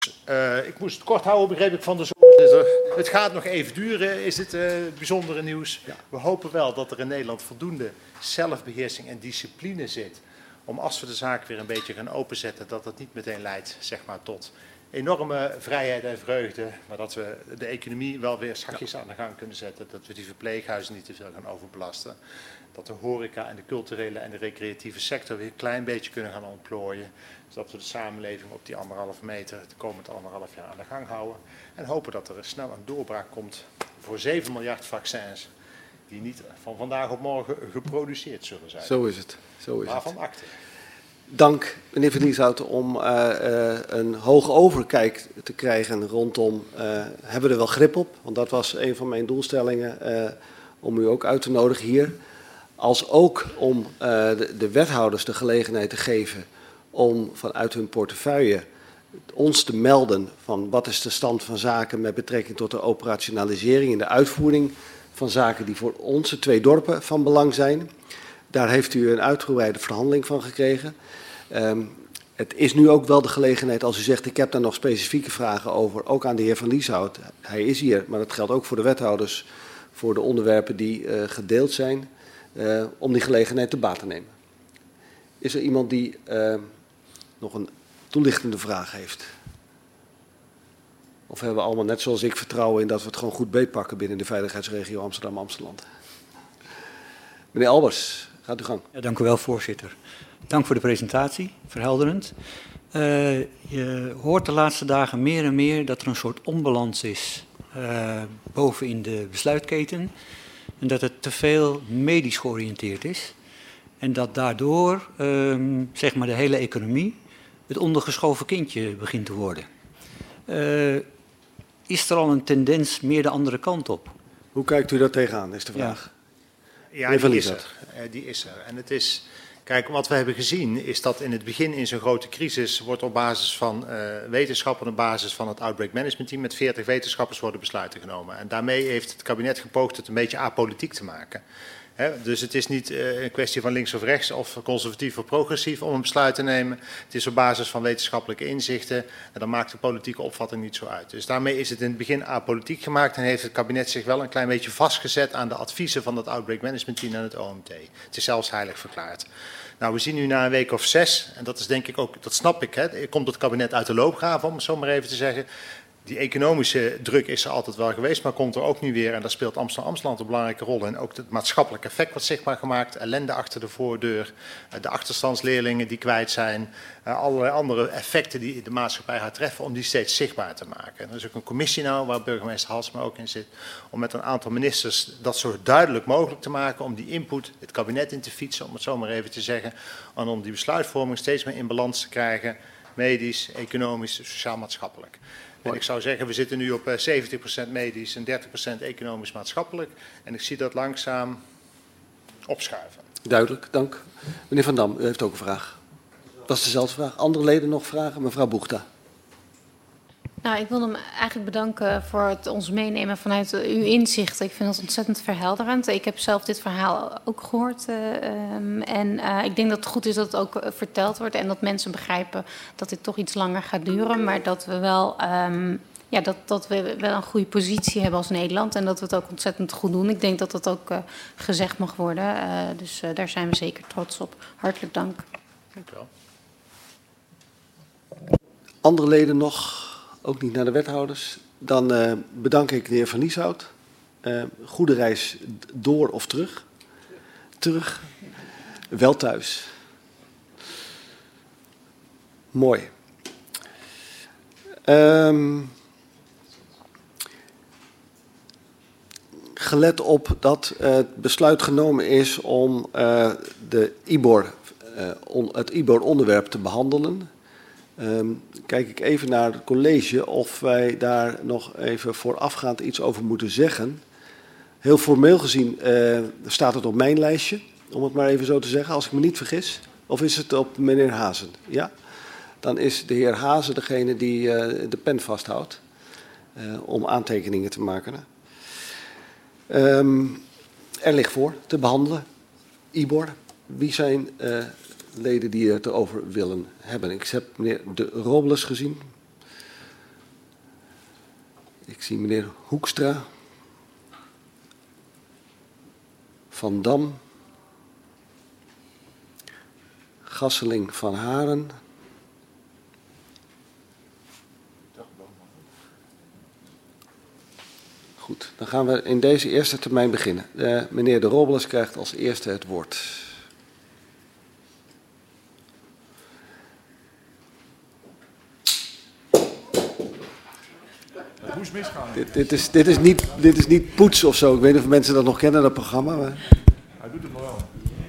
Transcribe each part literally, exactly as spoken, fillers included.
Uh, ik moest het kort houden, begreep ik van de voorzitter. Het gaat nog even duren, is het uh, bijzondere nieuws. Ja. We hopen wel dat er in Nederland voldoende zelfbeheersing en discipline zit om als we de zaak weer een beetje gaan openzetten, dat dat niet meteen leidt, zeg maar, tot enorme vrijheid en vreugde, maar dat we de economie wel weer zachtjes aan de gang kunnen zetten, dat we die verpleeghuizen niet te veel gaan overbelasten, dat de horeca en de culturele en de recreatieve sector weer een klein beetje kunnen gaan ontplooien, zodat we de samenleving op die anderhalf meter de komende anderhalf jaar aan de gang houden en hopen dat er snel een doorbraak komt voor zeven miljard vaccins die niet van vandaag op morgen geproduceerd zullen zijn. Zo is het. Zo is Waarvan het. akte. Dank, meneer Van Lieshout, om uh, uh, een hoge overkijk te krijgen rondom, uh, hebben we er wel grip op? Want dat was een van mijn doelstellingen, uh, om u ook uit te nodigen hier. Als ook om uh, de, de wethouders de gelegenheid te geven om vanuit hun portefeuille ons te melden van wat is de stand van zaken met betrekking tot de operationalisering en de uitvoering van zaken die voor onze twee dorpen van belang zijn. Daar heeft u een uitgebreide verhandeling van gekregen. Um, het is nu ook wel de gelegenheid, als u zegt, ik heb daar nog specifieke vragen over, ook aan de heer Van Lieshout. Hij is hier, maar dat geldt ook voor de wethouders, voor de onderwerpen die uh, gedeeld zijn, uh, om die gelegenheid te baat te nemen. Is er iemand die uh, nog een toelichtende vraag heeft? Of hebben we allemaal, net zoals ik, vertrouwen in dat we het gewoon goed beetpakken binnen de veiligheidsregio Amsterdam-Amsterdam? Meneer Albers, gaat u gang. Ja, dank u wel, voorzitter. Dank voor de presentatie, verhelderend. Uh, je hoort de laatste dagen meer en meer dat er een soort onbalans is uh, boven in de besluitketen. En dat het te veel medisch georiënteerd is. En dat daardoor um, zeg maar de hele economie het ondergeschoven kindje begint te worden. Uh, is er al een tendens meer de andere kant op? Hoe kijkt u daar tegenaan, is de vraag. Ja, ja die, is er. die is er. En het is, kijk, wat we hebben gezien is dat in het begin in zo'n grote crisis wordt op basis van uh, wetenschap en op basis van het Outbreak Management Team met veertig wetenschappers worden besluiten genomen. En daarmee heeft het kabinet gepoogd het een beetje apolitiek te maken. He, dus het is niet uh, een kwestie van links of rechts of conservatief of progressief om een besluit te nemen. Het is op basis van wetenschappelijke inzichten en dan maakt de politieke opvatting niet zo uit. Dus daarmee is het in het begin apolitiek gemaakt en heeft het kabinet zich wel een klein beetje vastgezet aan de adviezen van het Outbreak Management Team en het O M T. Het is zelfs heilig verklaard. Nou, we zien nu na een week of zes, en dat is denk ik ook, dat snap ik, hè, komt het kabinet uit de loopgraven, om het zo maar even te zeggen. Die economische druk is er altijd wel geweest, maar komt er ook nu weer, en daar speelt Amsterdam-Amsterdam een belangrijke rol in. Ook het maatschappelijk effect wordt zichtbaar gemaakt, ellende achter de voordeur, de achterstandsleerlingen die kwijt zijn, allerlei andere effecten die de maatschappij gaat treffen, om die steeds zichtbaar te maken. Er is ook een commissie nou, waar burgemeester Halsema ook in zit, om met een aantal ministers dat zo duidelijk mogelijk te maken, om die input het kabinet in te fietsen, om het zo maar even te zeggen, en om die besluitvorming steeds meer in balans te krijgen, medisch, economisch, sociaal-maatschappelijk. En ik zou zeggen, we zitten nu op zeventig procent medisch en dertig procent economisch-maatschappelijk. En ik zie dat langzaam opschuiven. Duidelijk, dank. Meneer Van Dam, u heeft ook een vraag. Dat is dezelfde vraag. Andere leden nog vragen? Mevrouw Boegta. Nou, ik wil hem eigenlijk bedanken voor het ons meenemen vanuit uw inzichten. Ik vind dat ontzettend verhelderend. Ik heb zelf dit verhaal ook gehoord. Uh, um, en uh, ik denk dat het goed is dat het ook uh, verteld wordt en dat mensen begrijpen dat dit toch iets langer gaat duren. Maar dat we wel, um, ja, dat, dat we wel een goede positie hebben als Nederland en dat we het ook ontzettend goed doen. Ik denk dat dat ook uh, gezegd mag worden. Uh, dus uh, daar zijn we zeker trots op. Hartelijk dank. Dank u wel. Andere leden nog? Ook niet naar de wethouders. Dan uh, bedank ik de heer Van Lieshout. Uh, goede reis door of terug. Terug. Wel thuis. Mooi. Um, gelet op dat uh, het besluit genomen is om uh, de I B O R, uh, on, het I B O R-onderwerp te behandelen. Um, kijk ik even naar het college of wij daar nog even voorafgaand iets over moeten zeggen. Heel formeel gezien uh, staat het op mijn lijstje, om het maar even zo te zeggen, als ik me niet vergis. Of is het op meneer Hazen? Ja, dan is de heer Hazen degene die uh, de pen vasthoudt uh, om aantekeningen te maken. Um, er ligt voor te behandelen, I B O R. Wie zijn uh, leden die het erover willen hebben? Ik heb meneer De Robles gezien. Ik zie meneer Hoekstra. Van Dam. Gasseling van Haren. Goed, dan gaan we in deze eerste termijn beginnen. Uh, meneer De Robles krijgt als eerste het woord. Hoe is het misgaan? Dit, dit, is, dit, is niet, dit is niet poets of zo. Ik weet niet of mensen dat nog kennen, dat programma. Maar... Hij doet het nog wel.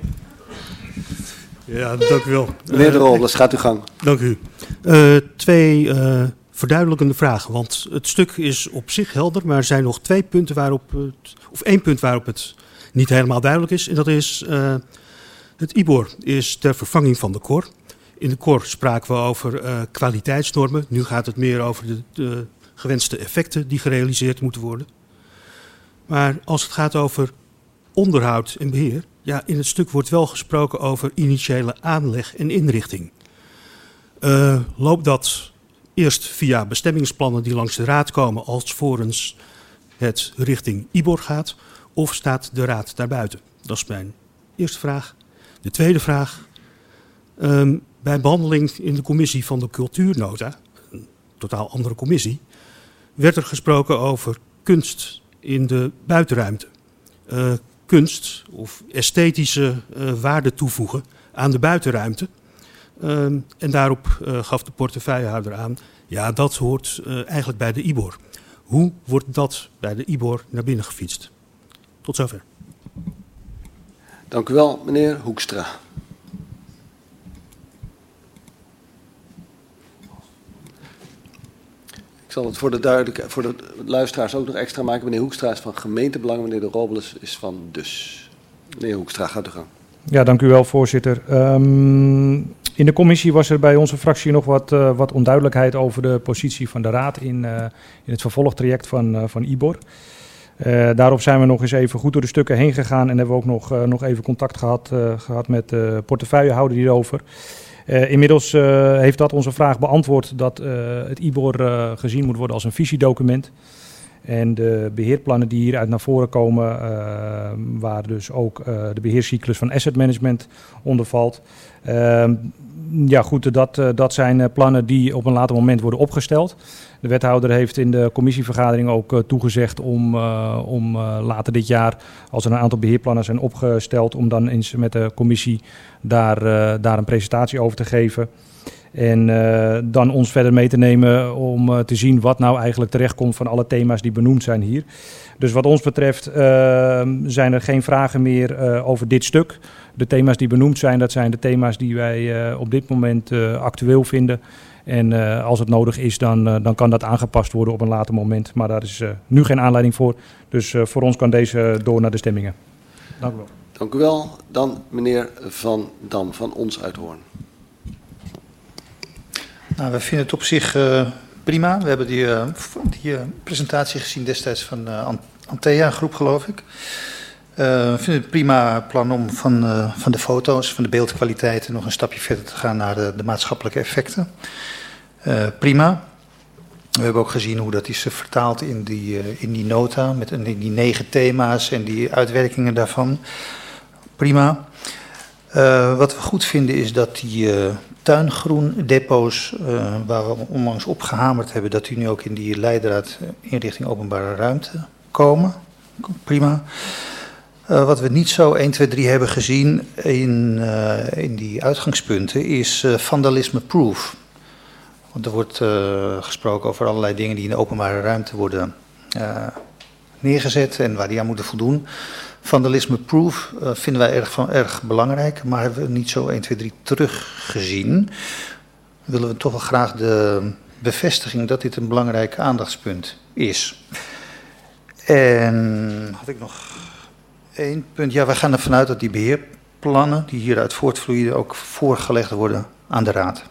Ja, dank u wel. Meneer De Robles, gaat uw gang. Dank u. Uh, twee uh, verduidelijkende vragen, want het stuk is op zich helder, maar er zijn nog twee punten waarop het, of één punt waarop het niet helemaal duidelijk is. En dat is, uh, het I B O R is ter vervanging van de C O R. In de C O R spraken we over uh, kwaliteitsnormen. Nu gaat het meer over de, de gewenste effecten die gerealiseerd moeten worden. Maar als het gaat over onderhoud en beheer, ja, in het stuk wordt wel gesproken over initiële aanleg en inrichting. Uh, loopt dat eerst via bestemmingsplannen die langs de raad komen, alvorens het richting I B O R gaat, of staat de raad daarbuiten? Dat is mijn eerste vraag. De tweede vraag, um, bij behandeling in de commissie van de cultuurnota, een totaal andere commissie, werd er gesproken over kunst in de buitenruimte. Uh, kunst of esthetische uh, waarde toevoegen aan de buitenruimte. Um, en daarop uh, gaf de portefeuillehouder aan, ja, dat hoort uh, eigenlijk bij de I B O R. Hoe wordt dat bij de I B O R naar binnen gefietst? Tot zover. Dank u wel, meneer Hoekstra. Ik zal het voor de, duidelijk, voor de luisteraars ook nog extra maken. Meneer Hoekstra is van gemeentebelang, meneer De Robles is van Dus. Meneer Hoekstra, gaat u gang. Ja, dank u wel, voorzitter. Um, in de commissie was er bij onze fractie nog wat, uh, wat onduidelijkheid over de positie van de raad in, uh, in het vervolgtraject van, uh, van I B O R. Uh, daarop zijn we nog eens even goed door de stukken heen gegaan en hebben we ook nog, uh, nog even contact gehad, uh, gehad met de portefeuillehouder hierover. Uh, inmiddels uh, heeft dat onze vraag beantwoord dat uh, het I B O R uh, gezien moet worden als een visiedocument. En de beheerplannen die hieruit naar voren komen, uh, waar dus ook uh, de beheerscyclus van asset management onder valt. Uh, ja goed, dat, uh, dat zijn uh, plannen die op een later moment worden opgesteld. De wethouder heeft in de commissievergadering ook uh, toegezegd om, uh, om uh, later dit jaar, als er een aantal beheerplannen zijn opgesteld, om dan eens met de commissie daar, uh, daar een presentatie over te geven. En uh, dan ons verder mee te nemen om uh, te zien wat nou eigenlijk terechtkomt van alle thema's die benoemd zijn hier. Dus wat ons betreft uh, zijn er geen vragen meer uh, over dit stuk. De thema's die benoemd zijn, dat zijn de thema's die wij uh, op dit moment uh, actueel vinden. En uh, als het nodig is, dan, uh, dan kan dat aangepast worden op een later moment. Maar daar is uh, nu geen aanleiding voor. Dus uh, voor ons kan deze door naar de stemmingen. Dank u wel. Dank u wel. Dan meneer Van Dam van Ons Uithoorn. Nou, we vinden het op zich uh, prima. We hebben die, uh, die uh, presentatie gezien destijds van uh, Antea groep, geloof ik. Uh, we vinden het prima plan om van, uh, van de foto's, van de beeldkwaliteit nog een stapje verder te gaan naar de, de maatschappelijke effecten. Uh, prima. We hebben ook gezien hoe dat is vertaald in die, uh, in die nota, met in die negen thema's en die uitwerkingen daarvan. Prima. Uh, wat we goed vinden is dat die uh, tuingroendepots, uh, waar we onlangs op gehamerd hebben, dat die nu ook in die leidraad inrichting openbare ruimte komen. Prima. Uh, wat we niet zo één, twee, drie hebben gezien in, uh, in die uitgangspunten is uh, vandalisme-proof. Want er wordt uh, gesproken over allerlei dingen die in de openbare ruimte worden uh, neergezet en waar die aan moeten voldoen. Vandalisme-proof uh, vinden wij erg, van, erg belangrijk, maar hebben we niet zo één, twee, drie teruggezien. Willen we toch wel graag de bevestiging dat dit een belangrijk aandachtspunt is. En had ik nog één punt. Ja, wij gaan ervan uit dat die beheerplannen die hieruit voortvloeien ook voorgelegd worden aan de raad.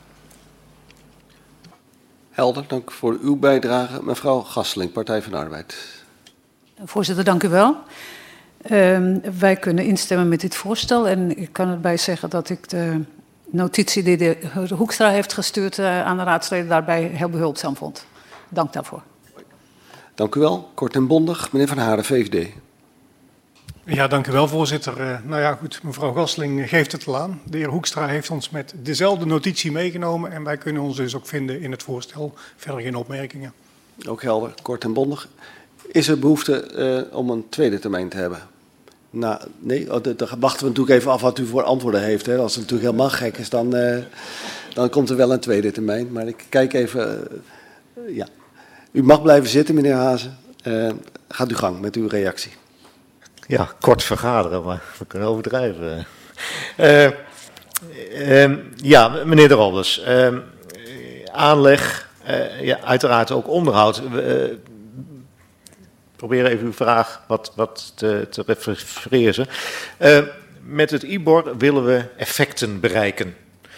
Helder, dank voor uw bijdrage. Mevrouw Gasseling, Partij van de Arbeid. Voorzitter, dank u wel. Uh, wij kunnen instemmen met dit voorstel en ik kan erbij zeggen dat ik de notitie die de heer Hoekstra heeft gestuurd uh, aan de raadsleden daarbij heel behulpzaam vond. Dank daarvoor. Dank u wel. Kort en bondig. Meneer Van Haren, V V D. Ja, dank u wel, voorzitter. Uh, nou ja, goed, mevrouw Gasling geeft het al aan. De heer Hoekstra heeft ons met dezelfde notitie meegenomen en wij kunnen ons dus ook vinden in het voorstel. Verder geen opmerkingen. Ook helder, kort en bondig. Is er behoefte uh, om een tweede termijn te hebben? Nou, nee, oh, dan wachten we natuurlijk even af wat u voor antwoorden heeft. Hè. Als het natuurlijk helemaal gek is, dan, uh, dan komt er wel een tweede termijn. Maar ik kijk even, uh, ja. U mag blijven zitten, meneer Hazen. Uh, gaat uw gang met uw reactie. Ja, kort vergaderen, maar we kunnen overdrijven. Uh, uh, ja, meneer De Rolders. Uh, aanleg, uh, ja, uiteraard ook onderhoud. We uh, proberen even uw vraag wat, wat te, te refereren. Uh, met het I B O R willen we effecten bereiken.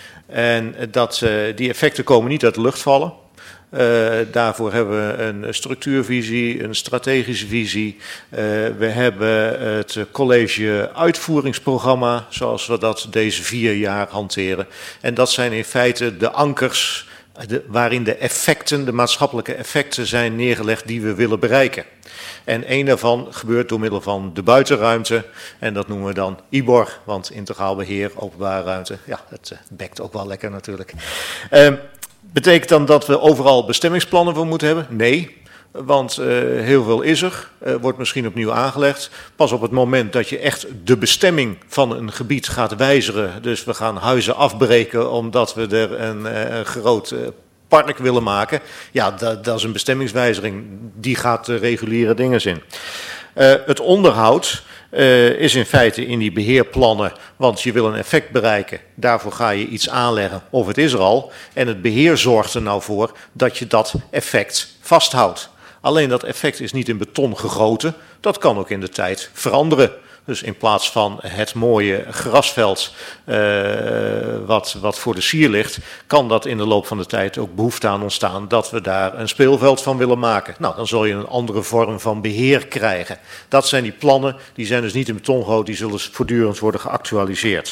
En dat, uh, die effecten komen niet uit de lucht vallen. Uh, daarvoor hebben we een structuurvisie, een strategische visie. Uh, we hebben het college uitvoeringsprogramma, zoals we dat deze vier jaar hanteren. En dat zijn in feite de ankers de, waarin de effecten, de maatschappelijke effecten zijn neergelegd die we willen bereiken. En een daarvan gebeurt door middel van de buitenruimte. En dat noemen we dan I B O R, want integraal beheer, openbare ruimte. Ja, het uh, bekt ook wel lekker natuurlijk. Uh, Betekent dan dat we overal bestemmingsplannen voor moeten hebben? Nee, want uh, heel veel is er, uh, wordt misschien opnieuw aangelegd. Pas op het moment dat je echt de bestemming van een gebied gaat wijzigen, dus we gaan huizen afbreken omdat we er een, uh, een groot uh, park willen maken. Ja, dat, dat is een bestemmingswijziging, die gaat de reguliere dingen in. Uh, het onderhoud uh, is in feite in die beheerplannen, want je wil een effect bereiken. Daarvoor ga je iets aanleggen of het is er al. En het beheer zorgt er nou voor dat je dat effect vasthoudt. Alleen dat effect is niet in beton gegoten. Dat kan ook in de tijd veranderen. Dus in plaats van het mooie grasveld uh, wat, wat voor de sier ligt, kan dat in de loop van de tijd ook behoefte aan ontstaan dat we daar een speelveld van willen maken. Nou, dan zul je een andere vorm van beheer krijgen. Dat zijn die plannen, die zijn dus niet in beton gegoten, die zullen voortdurend worden geactualiseerd.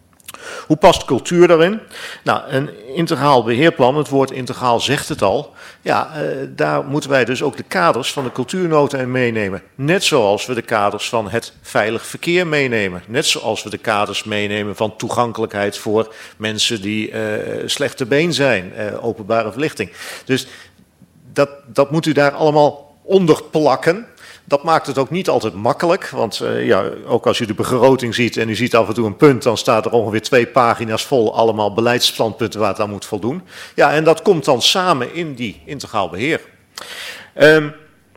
Hoe past cultuur daarin? Nou, een integraal beheerplan, het woord integraal zegt het al. Ja, uh, daar moeten wij dus ook de kaders van de cultuurnota in meenemen. Net zoals we de kaders van het veilig verkeer meenemen. Net zoals we de kaders meenemen van toegankelijkheid voor mensen die uh, slechte been zijn, uh, openbare verlichting. Dus dat, dat moet u daar allemaal onder plakken. Dat maakt het ook niet altijd makkelijk, want uh, ja, ook als u de begroting ziet en u ziet af en toe een punt, dan staat er ongeveer twee pagina's vol allemaal beleidsstandpunten waar het aan moet voldoen. Ja, en dat komt dan samen in die integraal beheer. Um,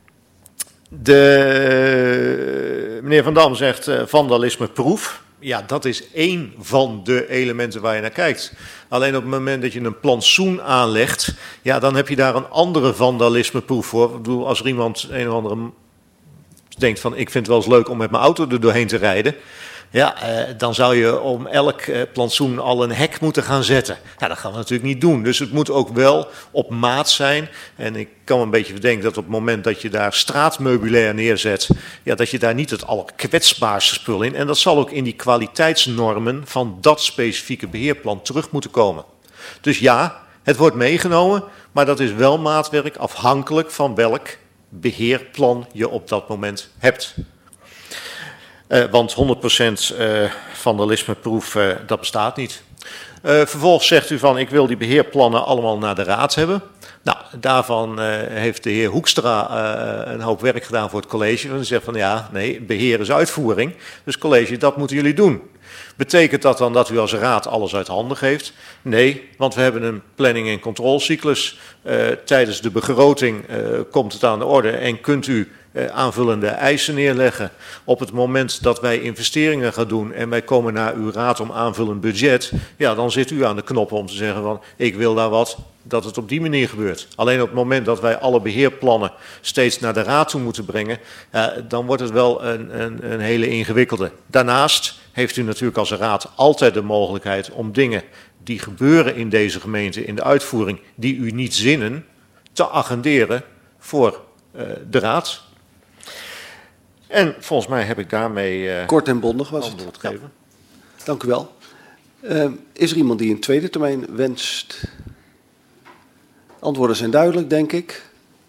de, meneer Van Dam zegt uh, vandalismeproef. Ja, dat is één van de elementen waar je naar kijkt. Alleen op het moment dat je een plantsoen aanlegt, ja, dan heb je daar een andere vandalismeproef voor. Ik bedoel, als er iemand een of andere denkt van ik vind het wel eens leuk om met mijn auto er doorheen te rijden. Ja, eh, dan zou je om elk eh, plantsoen al een hek moeten gaan zetten. Nou, dat gaan we natuurlijk niet doen. Dus het moet ook wel op maat zijn. En ik kan me een beetje bedenken dat op het moment dat je daar straatmeubilair neerzet, ja, dat je daar niet het allerkwetsbaarste spul in. En dat zal ook in die kwaliteitsnormen van dat specifieke beheerplan terug moeten komen. Dus ja, het wordt meegenomen, maar dat is wel maatwerk afhankelijk van welk beheerplan je op dat moment hebt. Uh, want honderd procent uh, vandalismeproef, uh, dat bestaat niet. Uh, vervolgens zegt u van ik wil die beheerplannen allemaal naar de raad hebben. Nou, daarvan uh, heeft de heer Hoekstra uh, een hoop werk gedaan voor het college. En zegt van ja, nee, beheer is uitvoering. Dus college, dat moeten jullie doen. Betekent dat dan dat u als raad alles uit handen geeft? Nee, want we hebben een planning- en controlecyclus. Uh, tijdens de begroting uh, komt het aan de orde en kunt u uh, aanvullende eisen neerleggen. Op het moment dat wij investeringen gaan doen en wij komen naar uw raad om aanvullend budget, ja, dan zit u aan de knop om te zeggen van ik wil daar wat, dat het op die manier gebeurt. Alleen op het moment dat wij alle beheerplannen steeds naar de raad toe moeten brengen, uh, dan wordt het wel een, een, een hele ingewikkelde. Daarnaast heeft u natuurlijk als raad altijd de mogelijkheid om dingen die gebeuren in deze gemeente, in de uitvoering, die u niet zinnen, te agenderen voor uh, de raad. En volgens mij heb ik daarmee uh, kort en bondig was antwoord het. gegeven. Ja. Dank u wel. Uh, is er iemand die een tweede termijn wenst? Antwoorden zijn duidelijk, denk ik.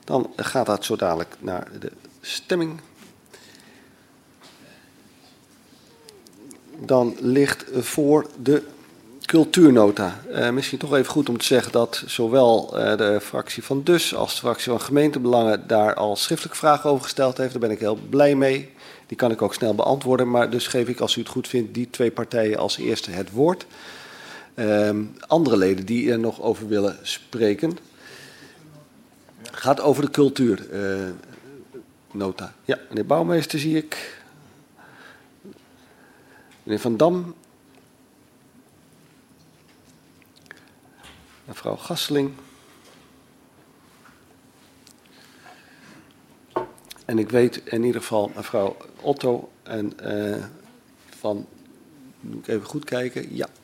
Dan gaat dat zo dadelijk naar de stemming. Dan ligt voor de cultuurnota. Uh, misschien toch even goed om te zeggen dat zowel uh, de fractie van Dus als de fractie van Gemeentebelangen daar al schriftelijke vragen over gesteld heeft. Daar ben ik heel blij mee. Die kan ik ook snel beantwoorden. Maar dus geef ik, als u het goed vindt, die twee partijen als eerste het woord. Uh, andere leden die er nog over willen spreken. Gaat over de cultuurnota. Uh, ja, meneer Bouwmeester zie ik. Meneer Van Dam. Mevrouw Gasseling. En ik weet in ieder geval mevrouw Otto en uh, van, moet ik even goed kijken, ja,